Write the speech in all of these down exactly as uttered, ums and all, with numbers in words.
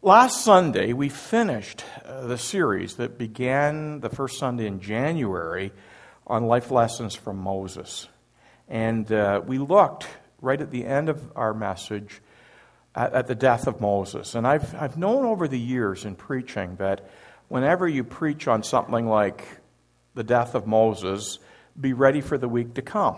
Last Sunday, we finished uh, the series that began the first Sunday in January on life lessons from Moses. And uh, we looked right at the end of our message at, at the death of Moses. And I've, I've known over the years in preaching that whenever you preach on something like the death of Moses, be ready for the week to come.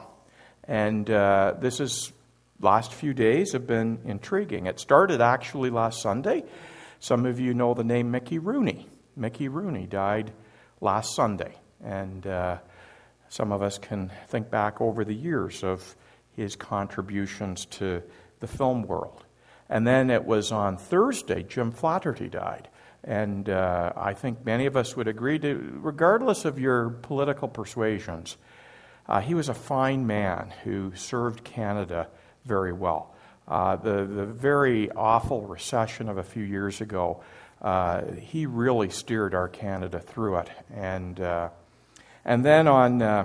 And uh, this is, last few days have been intriguing. It started actually last Sunday. Some of you know the name Mickey Rooney. Mickey Rooney died last Sunday. And uh, some of us can think back over the years of his contributions to the film world. And then it was on Thursday, Jim Flaherty died. And uh, I think many of us would agree, to, regardless of your political persuasions, uh, he was a fine man who served Canada very well. Uh, the, the very awful recession of a few years ago, uh, he really steered our Canada through it. And uh, and then on uh,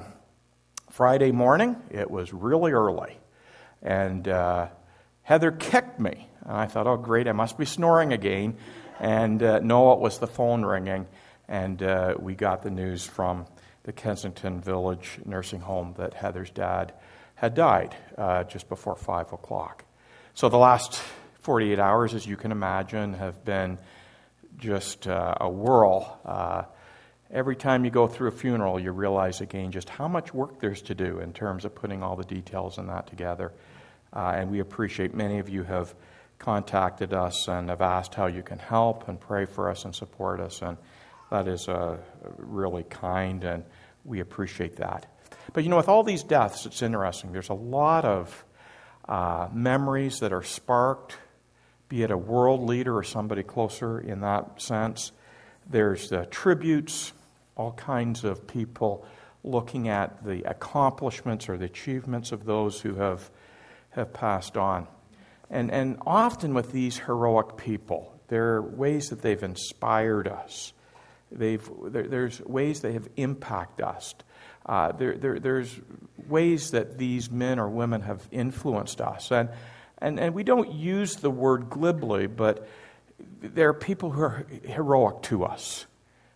Friday morning, it was really early. And uh, Heather kicked me. And I thought, oh, great, I must be snoring again. And uh, no, it was the phone ringing. And uh, we got the news from the Kensington Village nursing home that Heather's dad had died uh, just before five o'clock. So the last forty-eight hours, as you can imagine, have been just uh, a whirl. Uh, every time you go through a funeral, you realize again just how much work there's to do in terms of putting all the details in that together. Uh, and we appreciate many of you have contacted us and have asked how you can help and pray for us and support us. And that is uh, really kind, and we appreciate that. But you know, with all these deaths, it's interesting. There's a lot of Uh, memories that are sparked, be it a world leader or somebody closer in that sense. There's uh, tributes, all kinds of people looking at the accomplishments or the achievements of those who have have passed on. And, and often with these heroic people, there are ways that they've inspired us. They've, there, there's ways they have impacted us. Uh, there, there, there's ways that these men or women have influenced us. And, and, and we don't use the word glibly, but there are people who are heroic to us.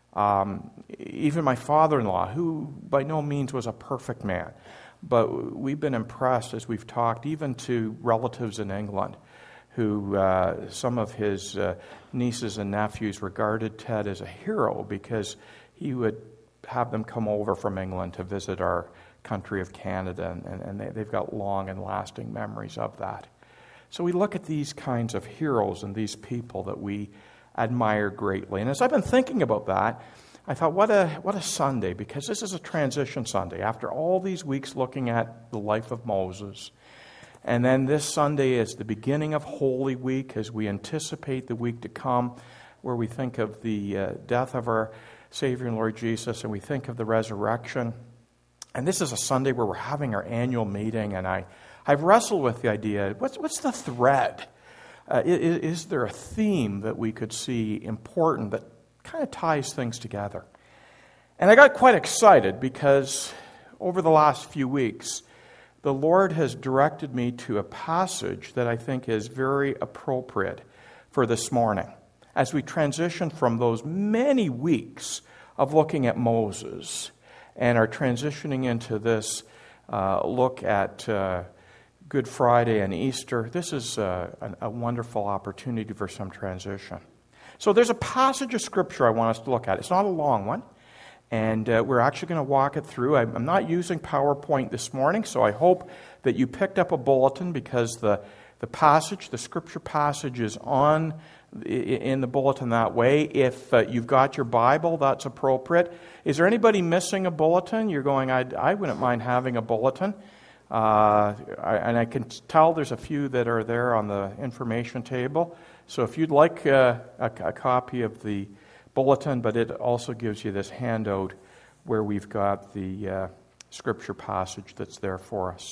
Um, even my father-in-law, who by no means was a perfect man, but we've been impressed as we've talked, even to relatives in England, who uh, some of his uh, nieces and nephews regarded Ted as a hero because he would have them come over from England to visit our country of Canada, and, and they, they've got long and lasting memories of that. So we look at these kinds of heroes and these people that we admire greatly. And as I've been thinking about that, I thought, what a what a Sunday, because this is a transition Sunday. After all these weeks looking at the life of Moses, and then this Sunday is the beginning of Holy Week as we anticipate the week to come, where we think of the uh, death of our Savior and Lord Jesus, and we think of the resurrection. And this is a Sunday where we're having our annual meeting, and I, I've wrestled with the idea, what's, what's the thread? Uh, is, is there a theme that we could see important that kind of ties things together? And I got quite excited because over the last few weeks, the Lord has directed me to a passage that I think is very appropriate for this morning, as we transition from those many weeks of looking at Moses and are transitioning into this uh, look at uh, Good Friday and Easter. This is uh, a, a wonderful opportunity for some transition. So there's a passage of Scripture I want us to look at. It's not a long one, and uh, we're actually going to walk it through. I'm, I'm not using PowerPoint this morning, so I hope that you picked up a bulletin, because the, the passage, the Scripture passage, is on in the bulletin that way. If uh, you've got your Bible, that's appropriate. Is there anybody missing a bulletin? You're going, I, I wouldn't mind having a bulletin. Uh, I, and I can tell there's a few that are there on the information table. So if you'd like uh, a, a copy of the bulletin, but it also gives you this handout where we've got the uh, Scripture passage that's there for us.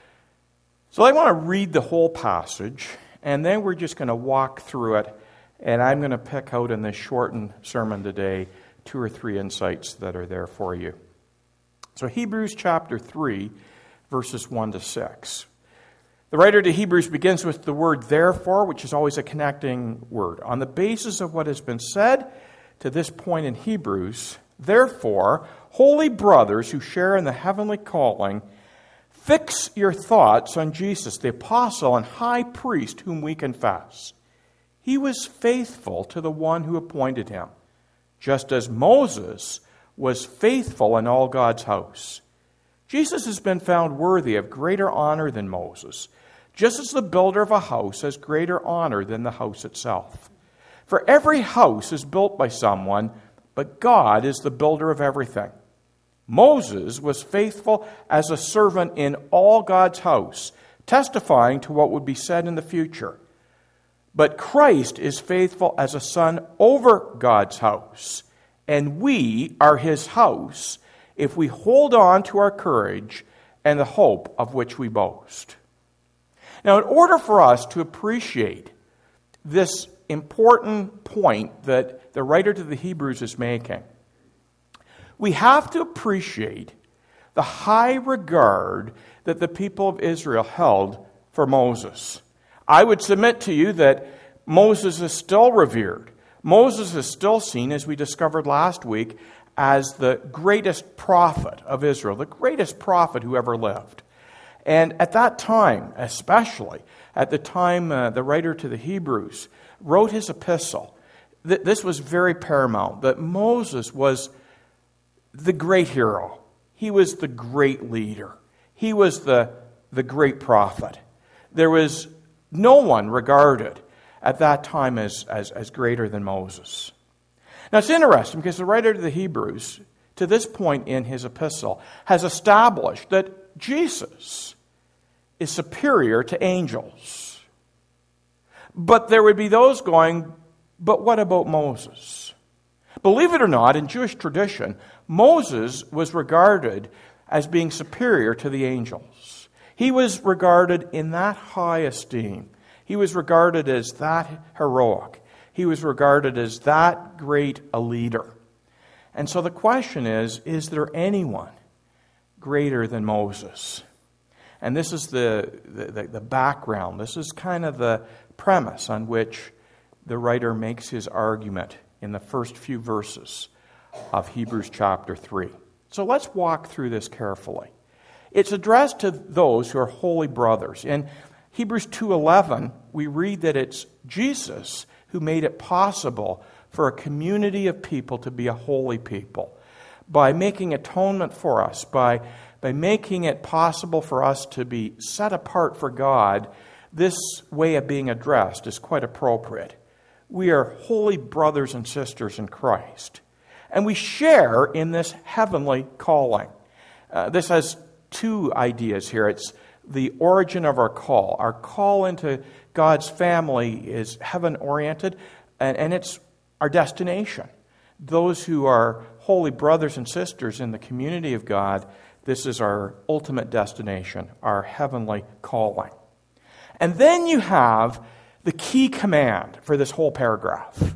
So I want to read the whole passage, and then we're just going to walk through it, and I'm going to pick out in this shortened sermon today two or three insights that are there for you. So Hebrews chapter three, verses one to six. The writer to Hebrews begins with the word therefore, which is always a connecting word. On the basis of what has been said to this point in Hebrews, therefore, holy brothers who share in the heavenly calling, fix your thoughts on Jesus, the apostle and high priest whom we confess. He was faithful to the one who appointed him, just as Moses was faithful in all God's house. Jesus has been found worthy of greater honor than Moses, just as the builder of a house has greater honor than the house itself. For every house is built by someone, but God is the builder of everything. Moses was faithful as a servant in all God's house, testifying to what would be said in the future. But Christ is faithful as a son over God's house, and we are his house if we hold on to our courage and the hope of which we boast. Now, in order for us to appreciate this important point that the writer to the Hebrews is making, we have to appreciate the high regard that the people of Israel held for Moses. I would submit to you that Moses is still revered. Moses is still seen, as we discovered last week, as the greatest prophet of Israel, the greatest prophet who ever lived. And at that time, especially at the time uh, the writer to the Hebrews wrote his epistle, th- this was very paramount, that Moses was the great hero. He was the great leader. He was the, the great prophet. There was no one regarded at that time as, as, as greater than Moses. Now it's interesting because the writer to the Hebrews, to this point in his epistle, has established that Jesus is superior to angels. But there would be those going, but what about Moses? Believe it or not, in Jewish tradition, Moses was regarded as being superior to the angels. He was regarded in that high esteem. He was regarded as that heroic. He was regarded as that great a leader. And so the question is, is there anyone greater than Moses? And this is the, the, the background. This is kind of the premise on which the writer makes his argument in the first few verses of Hebrews chapter three. So let's walk through this carefully. It's addressed to those who are holy brothers. In Hebrews two eleven, we read that it's Jesus who made it possible for a community of people to be a holy people by making atonement for us, by, by making it possible for us to be set apart for God. This way of being addressed is quite appropriate. We are holy brothers and sisters in Christ, and we share in this heavenly calling. Uh, this has two ideas here. It's the origin of our call. Our call into God's family is heaven-oriented, and, and it's our destination. Those who are holy brothers and sisters in the community of God, this is our ultimate destination, our heavenly calling. And then you have the key command for this whole paragraph.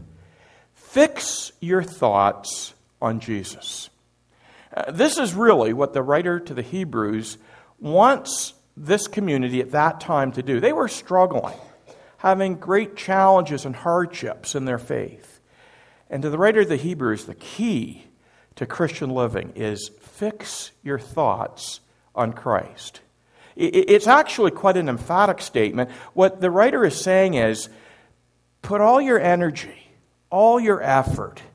Fix your thoughts on Jesus. Uh, this is really what the writer to the Hebrews wants this community at that time to do. They were struggling, having great challenges and hardships in their faith. And to the writer of the Hebrews, the key to Christian living is fix your thoughts on Christ. It's actually quite an emphatic statement. What the writer is saying is, put all your energy, all your effort,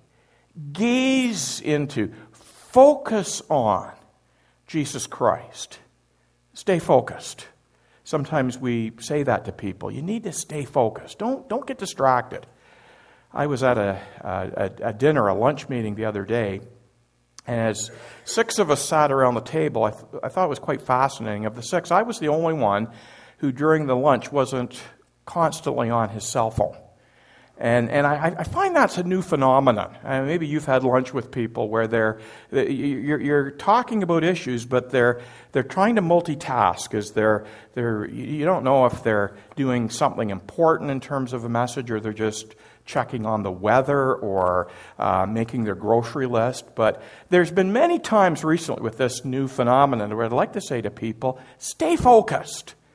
gaze into, focus on Jesus Christ. Stay focused. Sometimes we say that to people. You need to stay focused. Don't, don't get distracted. I was at a, a, a dinner, a lunch meeting the other day, and as six of us sat around the table, I, th- I thought it was quite fascinating. Of the six, I was the only one who during the lunch wasn't constantly on his cell phone. And and I, I find that's a new phenomenon. Uh, maybe you've had lunch with people where they're you're, you're talking about issues, but they're they're trying to multitask. As they're they're you don't know if they're doing something important in terms of a message, or they're just checking on the weather or uh, making their grocery list. But there's been many times recently with this new phenomenon where I'd like to say to people, stay focused.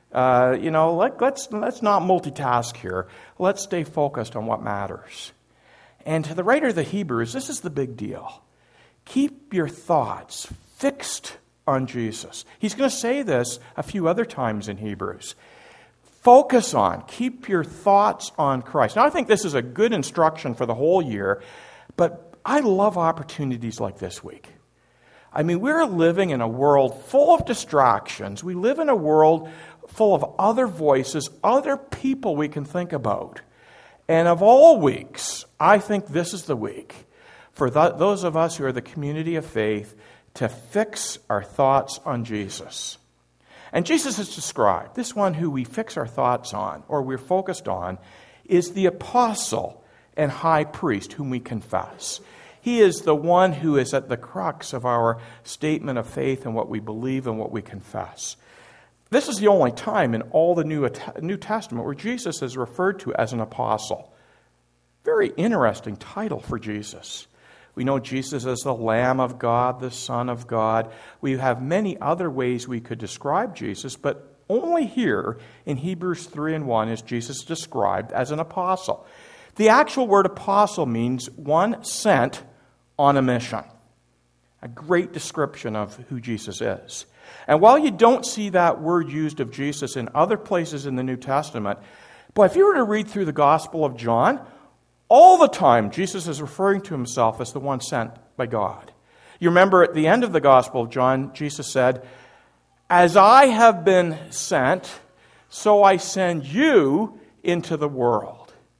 Uh, you know, let, let's, let's not multitask here. Let's stay focused on what matters. And to the writer of the Hebrews, this is the big deal. Keep your thoughts fixed on Jesus. He's going to say this a few other times in Hebrews. Focus on, keep your thoughts on Christ. Now, I think this is a good instruction for the whole year, but I love opportunities like this week. I mean, we're living in a world full of distractions. We live in a world full of other voices, other people we can think about. And of all weeks, I think this is the week for th- those of us who are the community of faith to fix our thoughts on Jesus. And Jesus is described, this one who we fix our thoughts on, or we're focused on, is the apostle and high priest whom we confess. He is the one who is at the crux of our statement of faith and what we believe and what we confess. This is the only time in all the New, New Testament where Jesus is referred to as an apostle. Very interesting title for Jesus. We know Jesus as the Lamb of God, the Son of God. We have many other ways we could describe Jesus, but only here in Hebrews three and one is Jesus described as an apostle. The actual word apostle means one sent on a mission. A great description of who Jesus is. And while you don't see that word used of Jesus in other places in the New Testament, but if you were to read through the Gospel of John, all the time Jesus is referring to himself as the one sent by God. You remember at the end of the Gospel of John, Jesus said, "As I have been sent, so I send you into the world."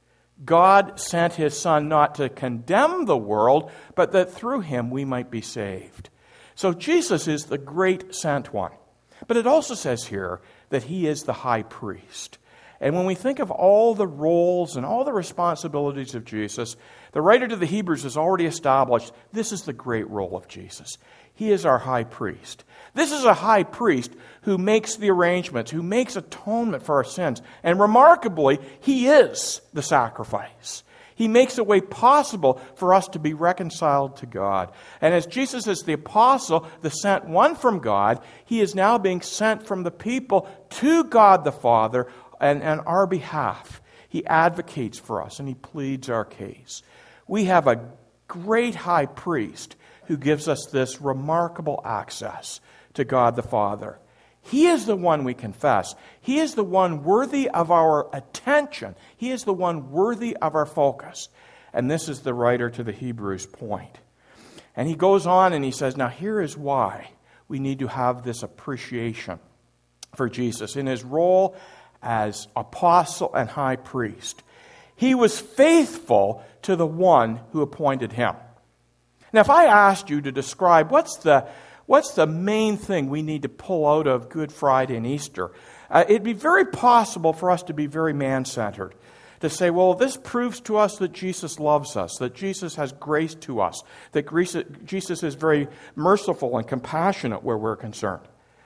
God sent his Son not to condemn the world, but that through him we might be saved. So Jesus is the great sent one. But it also says here that he is the high priest. And when we think of all the roles and all the responsibilities of Jesus, the writer to the Hebrews has already established this is the great role of Jesus. He is our high priest. This is a high priest who makes the arrangements, who makes atonement for our sins. And remarkably, he is the sacrifice. He makes a way possible for us to be reconciled to God. And as Jesus is the apostle, the sent one from God, he is now being sent from the people to God the Father and on our behalf. He advocates for us and he pleads our case. We have a great high priest who gives us this remarkable access to God the Father. He is the one we confess. He is the one worthy of our attention. He is the one worthy of our focus. And this is the writer to the Hebrews point. And he goes on and he says, now here is why we need to have this appreciation for Jesus. In his role as apostle and high priest, he was faithful to the one who appointed him. Now, if I asked you to describe what's the What's the main thing we need to pull out of Good Friday and Easter? Uh, it'd be very possible for us to be very man-centered. To say, well, this proves to us that Jesus loves us, that Jesus has grace to us, that Jesus is very merciful and compassionate where we're concerned.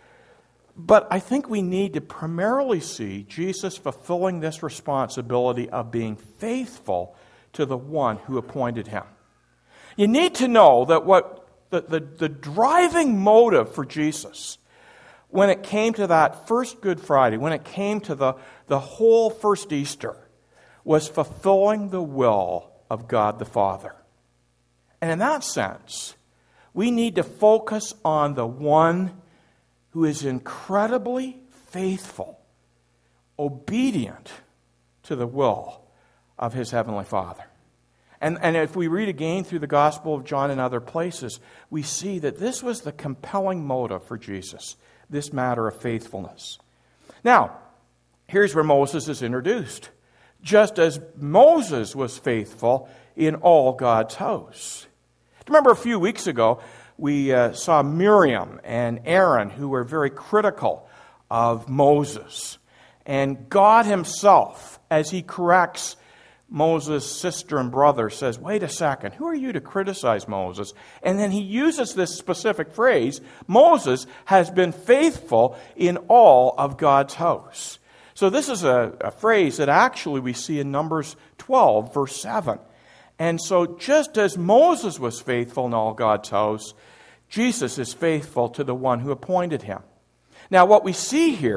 But I think we need to primarily see Jesus fulfilling this responsibility of being faithful to the one who appointed him. You need to know that what The, the, the driving motive for Jesus when it came to that first Good Friday, when it came to the, the whole first Easter, was fulfilling the will of God the Father. And in that sense, we need to focus on the one who is incredibly faithful, obedient to the will of his Heavenly Father. And, and if we read again through the Gospel of John and other places, we see that this was the compelling motive for Jesus, this matter of faithfulness. Now, here's where Moses is introduced. Just as Moses was faithful in all God's house. Remember a few weeks ago, we uh, saw Miriam and Aaron who were very critical of Moses. And God himself, as he corrects Moses' sister and brother, says, wait a second, who are you to criticize Moses? And then he uses this specific phrase, Moses has been faithful in all of God's house. So this is a, a phrase that actually we see in Numbers twelve, verse seven. And so just as Moses was faithful in all God's house, Jesus is faithful to the one who appointed him. Now what we see here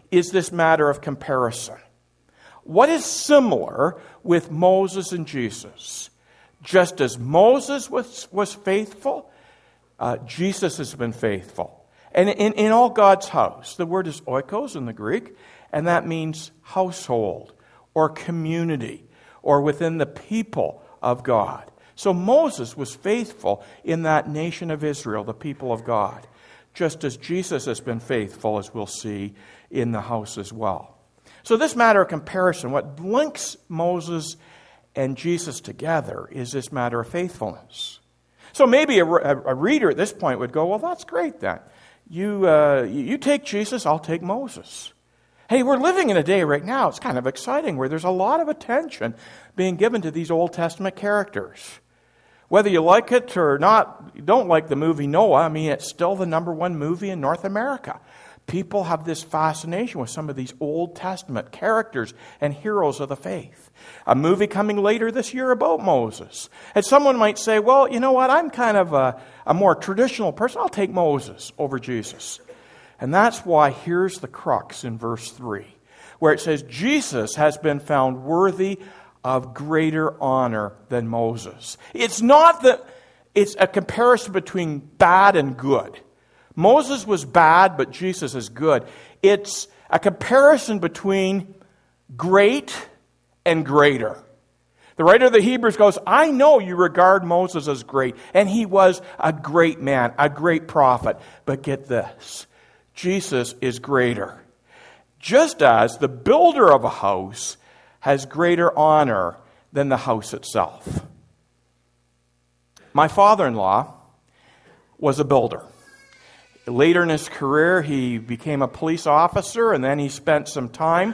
is this matter of comparison. What is similar with Moses and Jesus? Just as Moses was, was faithful, uh, Jesus has been faithful. And in, in all God's house, the word is oikos in the Greek, and that means household or community or within the people of God. So Moses was faithful in that nation of Israel, the people of God, just as Jesus has been faithful, as we'll see, in the house as well. So this matter of comparison, what links Moses and Jesus together is this matter of faithfulness. So maybe a, a reader at this point would go, well, that's great then. You, uh, you take Jesus, I'll take Moses. Hey, we're living in a day right now, it's kind of exciting, where there's a lot of attention being given to these Old Testament characters. Whether you like it or not, you don't like the movie Noah, I mean, it's still the number one movie in North America. People have this fascination with some of these Old Testament characters and heroes of the faith. A movie coming later this year about Moses. And someone might say, well, you know what, I'm kind of a, a more traditional person. I'll take Moses over Jesus. And that's why here's the crux in verse three, where it says, Jesus has been found worthy of greater honor than Moses. It's not that it's a comparison between bad and good. Moses was bad, but Jesus is good. It's a comparison between great and greater. The writer of the Hebrews goes, I know you regard Moses as great, and he was a great man, a great prophet. But get this, Jesus is greater. Just as the builder of a house has greater honor than the house itself. My father-in-law was a builder. Later in his career, he became a police officer, and then he spent some time.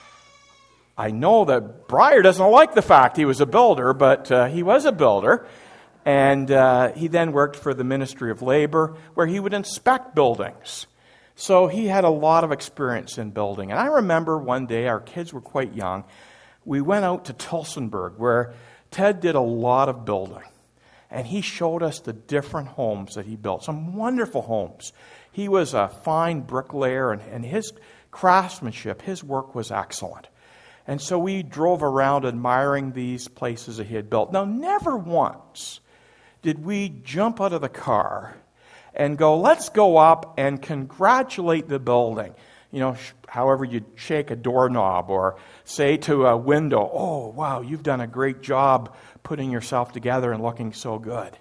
I know that Breyer doesn't like the fact he was a builder, but uh, he was a builder. And uh, he then worked for the Ministry of Labor, where he would inspect buildings. So he had a lot of experience in building. And I remember one day, our kids were quite young, we went out to Tillsonburg, where Ted did a lot of building. And he showed us the different homes that he built, some wonderful homes. He was a fine bricklayer, and, and his craftsmanship, his work was excellent. And so we drove around admiring these places that he had built. Now, never once did we jump out of the car and go, let's go up and congratulate the building. You know, however you shake a doorknob or say to a window, oh, wow, you've done a great job putting yourself together and looking so good.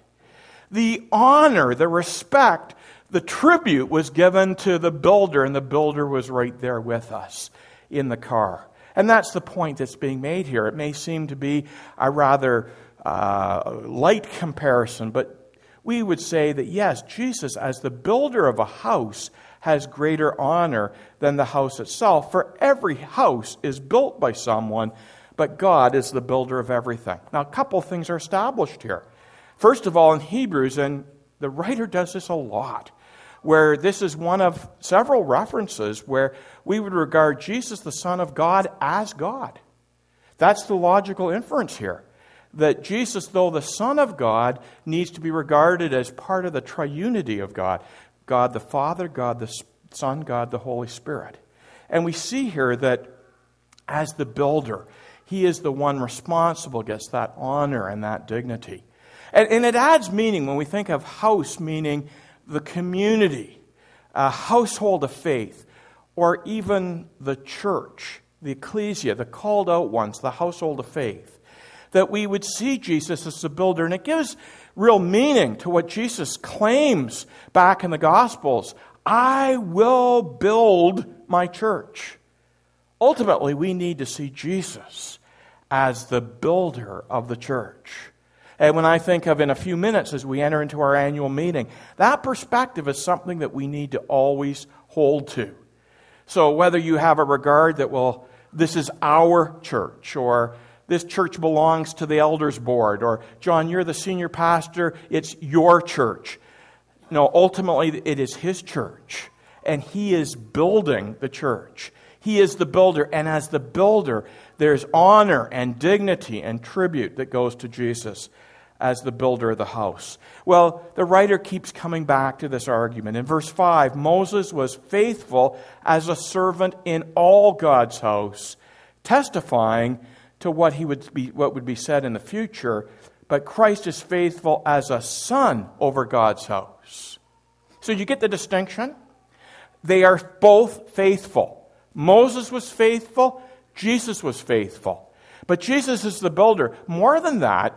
The honor, the respect, the tribute was given to the builder, and the builder was right there with us in the car. And that's the point that's being made here. It may seem to be a rather uh, light comparison, but we would say that, yes, Jesus, as the builder of a house, has greater honor than the house itself. For every house is built by someone, but God is the builder of everything. Now, a couple of things are established here. First of all, in Hebrews, and the writer does this a lot, where this is one of several references where we would regard Jesus, the Son of God, as God. That's the logical inference here. That Jesus, though the Son of God, needs to be regarded as part of the triunity of God. God the Father, God the Son, God the Holy Spirit. And we see here that as the builder, he is the one responsible, gets that honor and that dignity. And, and it adds meaning when we think of house, meaning the community, a household of faith, or even the church, the ecclesia, the called out ones, the household of faith. That we would see Jesus as the builder. And it gives real meaning to what Jesus claims back in the Gospels. I will build my church. Ultimately, we need to see Jesus as the builder of the church. And when I think of in a few minutes as we enter into our annual meeting, that perspective is something that we need to always hold to. So whether you have a regard that, well, this is our church, or this church belongs to the elders board, or John, you're the senior pastor, it's your church. No, ultimately it is his church, and he is building the church. He is the builder, and as the builder, there's honor and dignity and tribute that goes to Jesus as the builder of the house? Well, the writer keeps coming back to this argument. In verse five, Moses was faithful as a servant in all God's house, testifying to what he would be, what would be said in the future. But Christ is faithful as a son over God's house. So you get the distinction? They are both faithful. Moses was faithful. Jesus was faithful. But Jesus is the builder. More than that,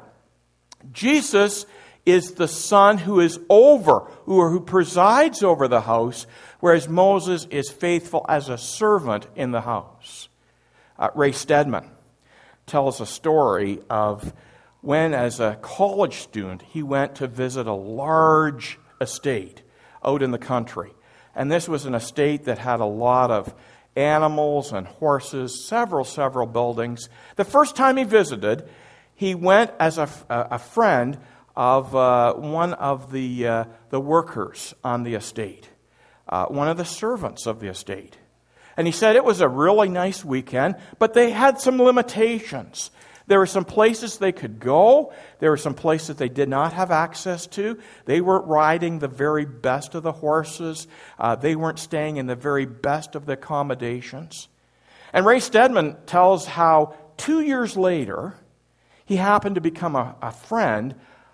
Jesus is the son who is over, or who presides over the house, whereas Moses is faithful as a servant in the house. Uh, Ray Stedman tells a story of when, as a college student, he went to visit a large estate out in the country. And this was an estate that had a lot of animals and horses, several, several buildings. The first time he visited, he went as a, a friend of uh, one of the, uh, the workers on the estate, uh, one of the servants of the estate. And he said it was a really nice weekend, but they had some limitations. There were some places they could go. There were some places they did not have access to. They weren't riding the very best of the horses. Uh, they weren't staying in the very best of the accommodations. And Ray Stedman tells how two years later, he happened to become a, a friend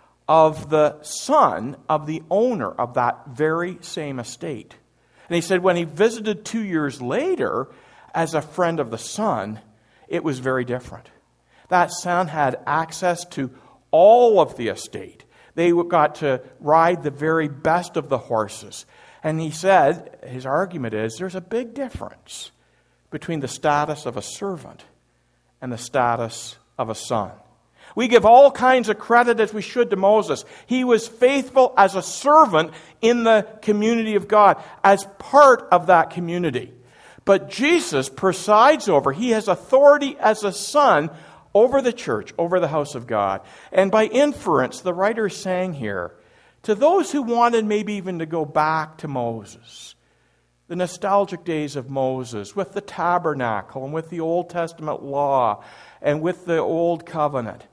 of the son of the owner of that very same estate. And he said when he visited two years later as a friend of the son, it was very different. That son had access to all of the estate. They got to ride the very best of the horses. And he said, his argument is, there's a big difference between the status of a servant and the status of a son. We give all kinds of credit as we should to Moses. He was faithful as a servant in the community of God, as part of that community. But Jesus presides over, he has authority as a son over the church, over the house of God. And by inference, the writer is saying here, to those who wanted maybe even to go back to Moses, the nostalgic days of Moses, with the tabernacle and with the Old Testament law and with the Old Covenant,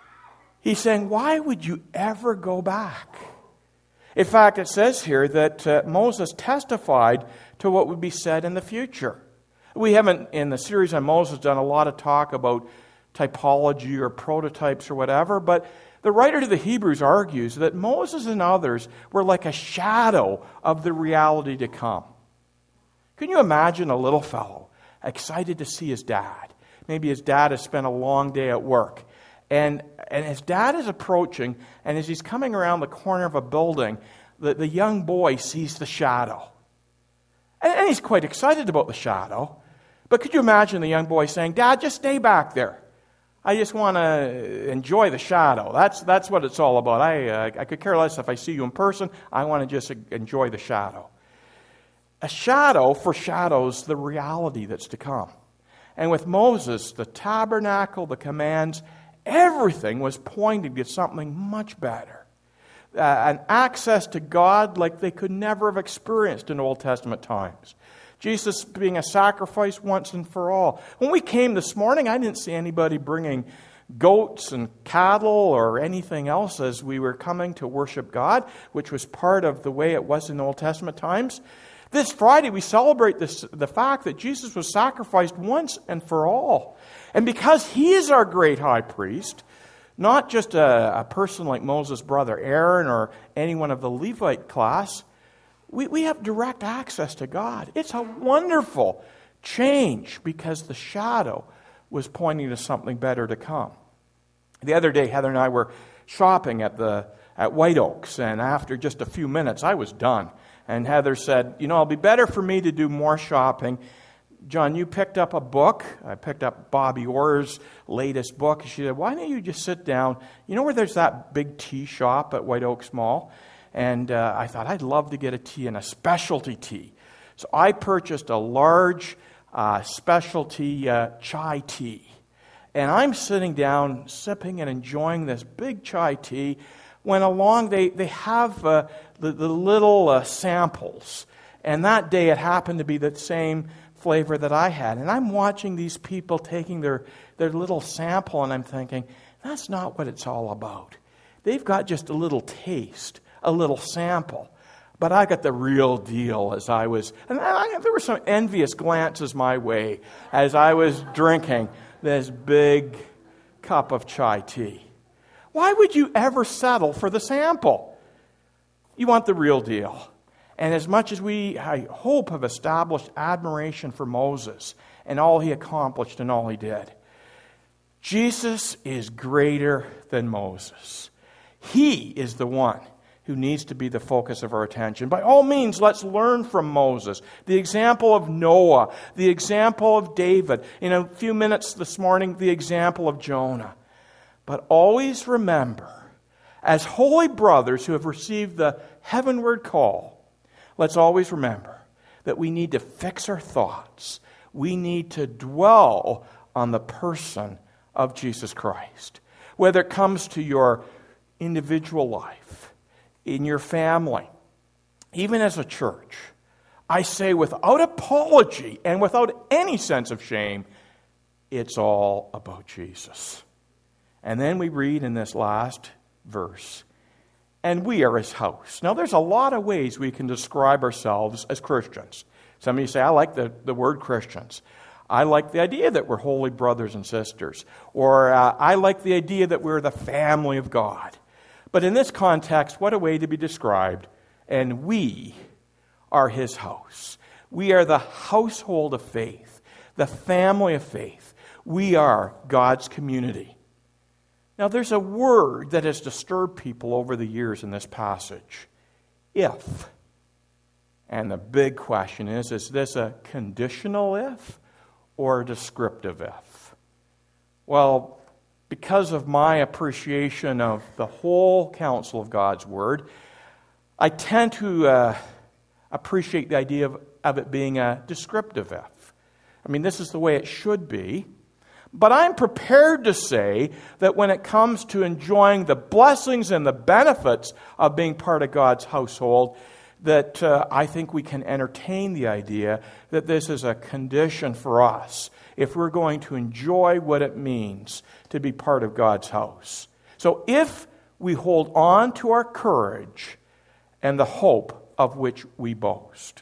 he's saying, why would you ever go back? In fact, it says here that uh, Moses testified to what would be said in the future. We haven't, in the series on Moses, done a lot of talk about typology or prototypes or whatever, but the writer to the Hebrews argues that Moses and others were like a shadow of the reality to come. Can you imagine a little fellow excited to see his dad? Maybe his dad has spent a long day at work. And, and his dad is approaching, and as he's coming around the corner of a building, the, the young boy sees the shadow. And, and he's quite excited about the shadow. But could you imagine the young boy saying, Dad, just stay back there. I just want to enjoy the shadow. That's that's what it's all about. I uh, I could care less if I see you in person. I want to just enjoy the shadow. A shadow foreshadows the reality that's to come. And with Moses, the tabernacle, the commands, everything was pointing to something much better. Uh, an access to God like they could never have experienced in Old Testament times. Jesus being a sacrifice once and for all. When we came this morning, I didn't see anybody bringing goats and cattle or anything else as we were coming to worship God, which was part of the way it was in Old Testament times. This Friday, we celebrate this, the fact that Jesus was sacrificed once and for all. And because he is our great high priest, not just a, a person like Moses' brother Aaron or anyone of the Levite class, we, we have direct access to God. It's a wonderful change because the shadow was pointing to something better to come. The other day, Heather and I were shopping at the at White Oaks, and after just a few minutes, I was done. And Heather said, you know, it'll be better for me to do more shopping. John, you picked up a book. I picked up Bobby Orr's latest book. She said, why don't you just sit down? You know where there's that big tea shop at White Oaks Mall? And uh, I thought, I'd love to get a tea, and a specialty tea. So I purchased a large uh, specialty uh, chai tea. And I'm sitting down, sipping and enjoying this big chai tea, when along they, they have uh, the, the little uh, samples. And that day it happened to be the same flavor that I had. And I'm watching these people taking their, their little sample, and I'm thinking, that's not what it's all about. they've got just a little taste, a little sample. But I got the real deal as I was, and I, there were some envious glances my way as I was drinking this big cup of chai tea. Why would you ever settle for the sample? You want the real deal. And as much as we, I hope, have established admiration for Moses and all he accomplished and all he did, Jesus is greater than Moses. He is the one who needs to be the focus of our attention. By all means, let's learn from Moses, the example of Noah, the example of David, in a few minutes this morning, the example of Jonah. But always remember, as holy brothers who have received the heavenward call, let's always remember that we need to fix our thoughts. We need to dwell on the person of Jesus Christ. Whether it comes to your individual life, in your family, even as a church, I say without apology and without any sense of shame, it's all about Jesus. And then we read in this last verse, and we are his house. Now there's a lot of ways we can describe ourselves as Christians. Some of you say, I like the, the word Christians. I like the idea that we're holy brothers and sisters. Or uh, I like the idea that we're the family of God. But in this context, what a way to be described. And we are his house. We are the household of faith, the family of faith. We are God's community. Now, there's a word that has disturbed people over the years in this passage. If. And the big question is, is this a conditional if or a descriptive if? Well, because of my appreciation of the whole counsel of God's Word, I tend to uh, appreciate the idea of, of it being a descriptive if. I mean, this is the way it should be. But I'm prepared to say that when it comes to enjoying the blessings and the benefits of being part of God's household, that uh, I think we can entertain the idea that this is a condition for us if we're going to enjoy what it means to be part of God's house. So if we hold on to our courage and the hope of which we boast.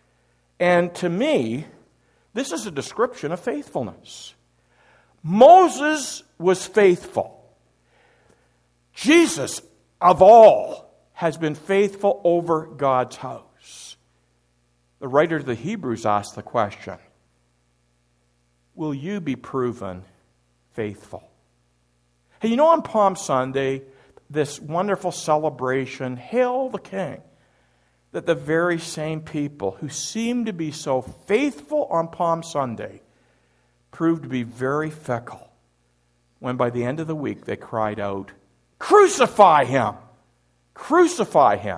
And to me, this is a description of faithfulness. Moses was faithful. Jesus, of all, has been faithful over God's house. The writer of the Hebrews asked the question, will you be proven faithful? Hey, you know, on Palm Sunday, this wonderful celebration, Hail the King, that the very same people who seemed to be so faithful on Palm Sunday proved to be very fickle when by the end of the week they cried out, "Crucify him! Crucify him!"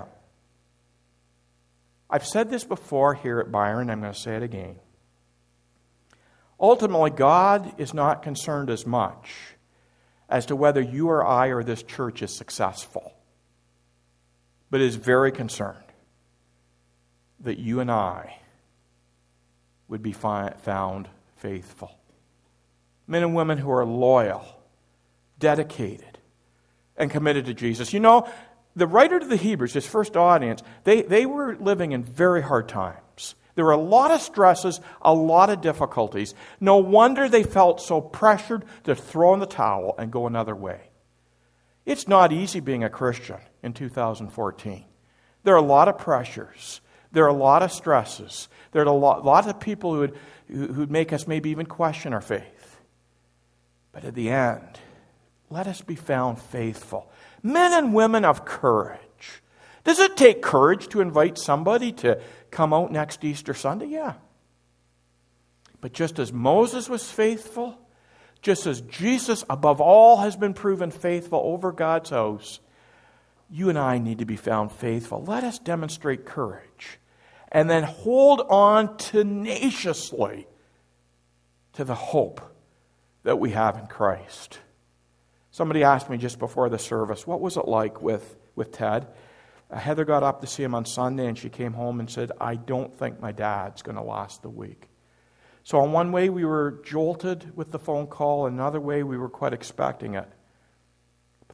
I've said this before here at Byron, I'm going to say it again. Ultimately, God is not concerned as much as to whether you or I or this church is successful, but is very concerned that you and I would be fi- found faithful. Men and women who are loyal, dedicated, and committed to Jesus. You know, the writer to the Hebrews, his first audience, they, they were living in very hard times. There were a lot of stresses, a lot of difficulties. No wonder they felt so pressured to throw in the towel and go another way. It's not easy being a Christian in two thousand fourteen. There are a lot of pressures. There are a lot of stresses. There are a lot, lot of people who would, who would make us maybe even question our faith. But at the end, let us be found faithful. Men and women of courage. Does it take courage to invite somebody to come out next Easter Sunday? Yeah. But just as Moses was faithful, just as Jesus above all has been proven faithful over God's house, you and I need to be found faithful. Let us demonstrate courage and then hold on tenaciously to the hope that we have in Christ. Somebody asked me just before the service, what was it like with, with Ted? Uh, Heather got up to see him on Sunday and she came home and said, I don't think my dad's going to last the week. So in one way we were jolted with the phone call, another way we were quite expecting it. But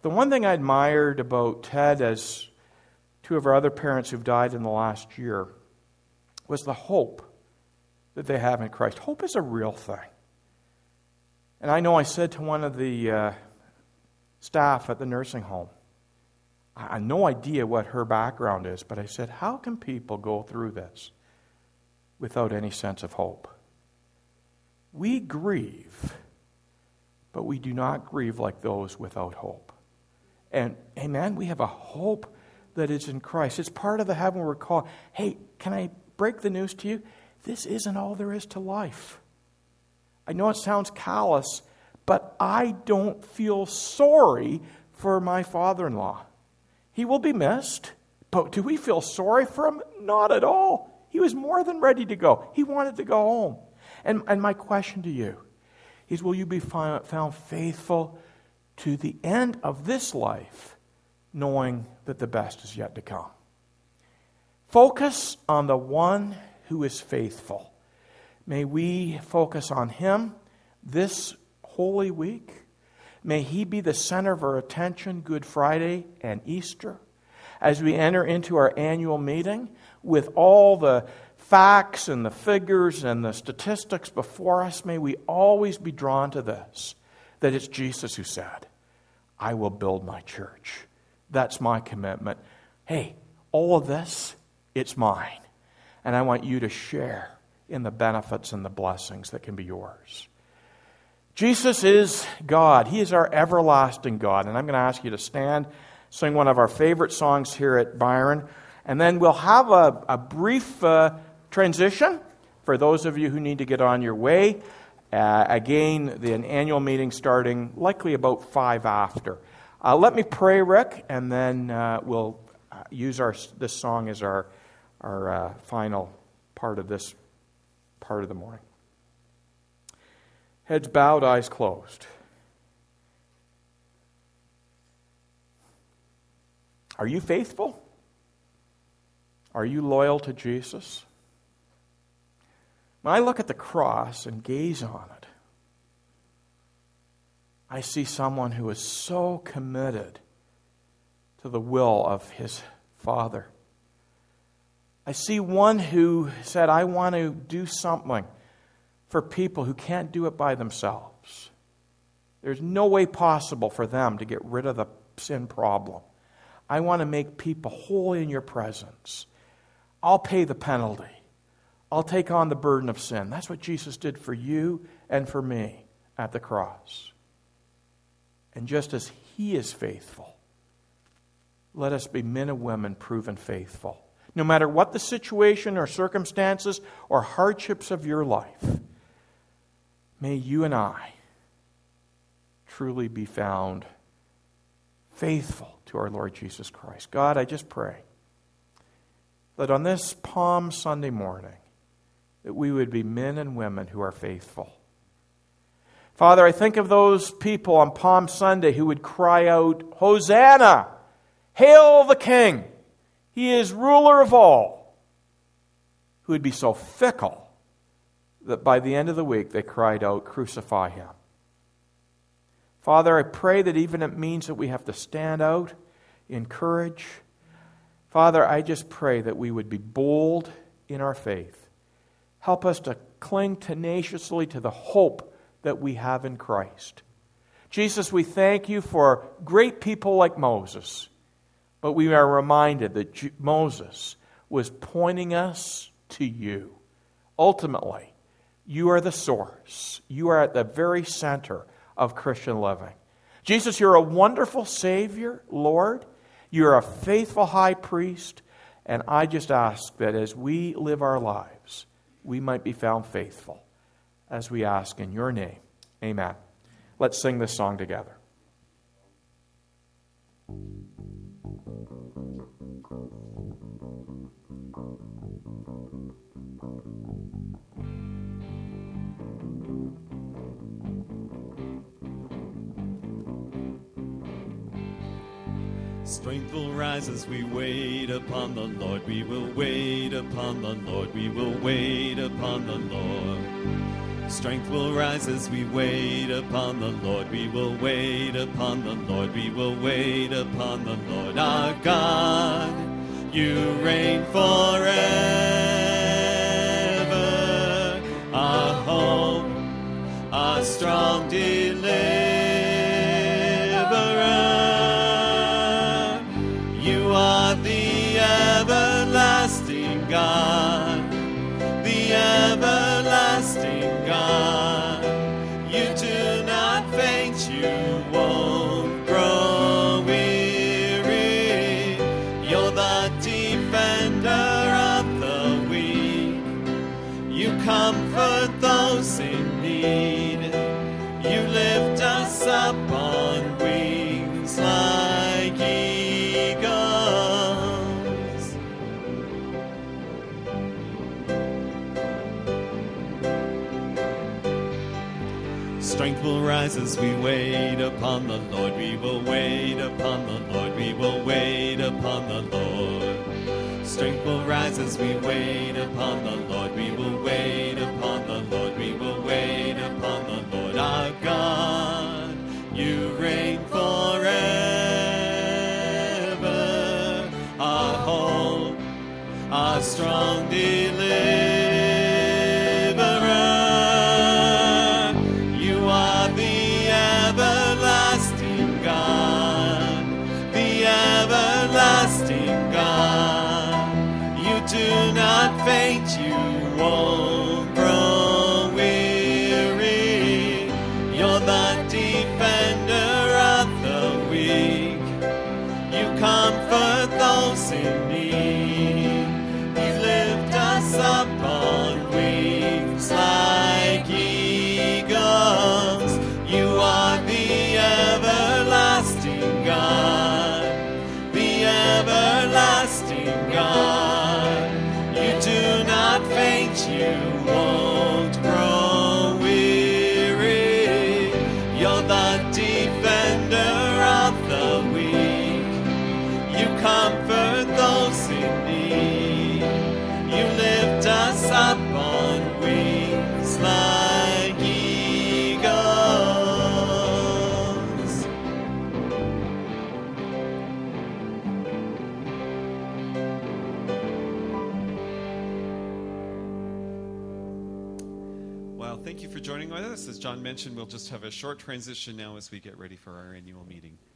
the one thing I admired about Ted, as two of our other parents who've died in the last year, was the hope that they have in Christ. Hope is a real thing. And I know I said to one of the uh, staff at the nursing home, I have no idea what her background is, but I said, how can people go through this without any sense of hope? We grieve, but we do not grieve like those without hope. And, amen, we have a hope that is in Christ. It's part of the heaven we're called. Hey, can I break the news to you? This isn't all there is to life. I know it sounds callous, but I don't feel sorry for my father-in-law. He will be missed, but do we feel sorry for him? Not at all. He was more than ready to go. He wanted to go home. And, and my question to you is, will you be found faithful to the end of this life, knowing that the best is yet to come? Focus on the one who is faithful. May we focus on him this Holy Week. May he be the center of our attention Good Friday and Easter, as we enter into our annual meeting with all the facts and the figures and the statistics before us. May we always be drawn to this, that it's Jesus who said, I will build my church. That's my commitment. Hey, all of this, it's mine. And I want you to share in the benefits and the blessings that can be yours. Jesus is God. He is our everlasting God. And I'm going to ask you to stand, sing one of our favorite songs here at Byron, and then we'll have a, a brief uh, transition for those of you who need to get on your way. Uh, again, the an annual meeting starting likely about five after. Uh, let me pray, Rick, and then uh, we'll use our this song as our our uh, final part of this part of the morning. Heads bowed, eyes closed. Are you faithful? Are you loyal to Jesus? When I look at the cross and gaze on it, I see someone who is so committed to the will of his Father. I see one who said, I want to do something for people who can't do it by themselves. There's no way possible for them to get rid of the sin problem. I want to make people holy in your presence. I'll pay the penalty. I'll take on the burden of sin. That's what Jesus did for you and for me at the cross. And just as he is faithful, let us be men and women proven faithful. No matter what the situation or circumstances or hardships of your life, may you and I truly be found faithful to our Lord Jesus Christ. God, I just pray that on this Palm Sunday morning, that we would be men and women who are faithful. Father, I think of those people on Palm Sunday who would cry out, Hosanna! Hail the King! He is ruler of all. Who would be so fickle that by the end of the week they cried out, crucify him. Father, I pray that even it means that we have to stand out in courage. Father, I just pray that we would be bold in our faith. Help us to cling tenaciously to the hope that we have in Christ. Jesus, we thank you for great people like Moses. But we are reminded that Moses was pointing us to you. Ultimately, you are the source. You are at the very center of Christian living. Jesus, you're a wonderful Savior, Lord. You're a faithful high priest. And I just ask that as we live our lives, we might be found faithful. As we ask in your name, amen. Let's sing this song together. Strength will rise as we wait upon the Lord. We will wait upon the Lord. We will wait upon the Lord. Strength will rise as we wait upon the Lord. We will wait upon the Lord. We will wait upon the Lord our God. You reign forever. Our hope, our strong deliverer. You are the everlasting God, the everlasting God. You do not faint, you won't grow weary. You're the defender of the weak. You comfort those in need. You lift us up on wings like eagles. Strength will rise as we wait upon the Lord. We will wait upon the Lord. We will wait upon the Lord. Strength will rise as we wait upon the Lord. We will wait upon the Lord. We will wait upon the Lord our God. You reign forever. Our hope, our strong deliverer. You are the everlasting God, the everlasting God. You do not faint, you won't grow weary. You're the defender of the weak. You comfort those in need. You lift us up on wings like eagles. You are the everlasting God, the everlasting God. You do not faint, you won't grow weary. You're the defender of the weak. You comfort those in need. You lift us up on wings like eagles. Well, thank you for joining with us. As John mentioned, we'll just have a short transition now as we get ready for our annual meeting.